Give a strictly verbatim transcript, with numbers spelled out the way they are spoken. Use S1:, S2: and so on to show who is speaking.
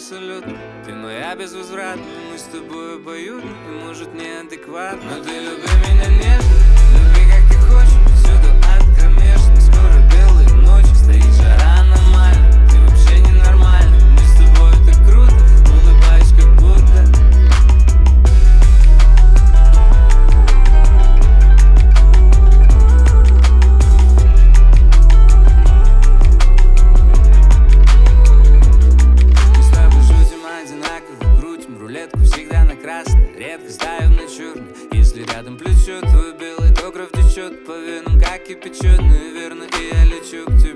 S1: абсолютно. Ты моя безвозвратная, мы с тобой обоюдны. И может неадекватно, но ты люби меня нежно. Люби как ты хочешь, всюду от кромешной. Скоро белые ночи, стоит жара аномальная. Ты вообще ненормальна, мы с тобой так круто. Улыбаюсь как будто. Рулетку всегда на красный, редко ставим на черный. Если рядом плечо твой белый, то кровь течет по венам, как кипяченый. Верно, и я лечу к тебе.